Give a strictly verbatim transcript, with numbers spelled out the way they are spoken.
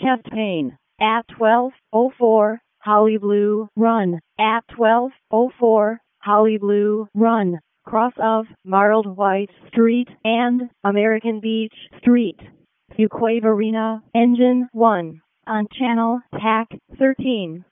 Champaign at twelve oh four Holly Blue Run at twelve oh four Holly Blue Run, cross of Marled White Street and American Beach Street. Fuquay-Varina, Engine one, on Channel T A C thirteen.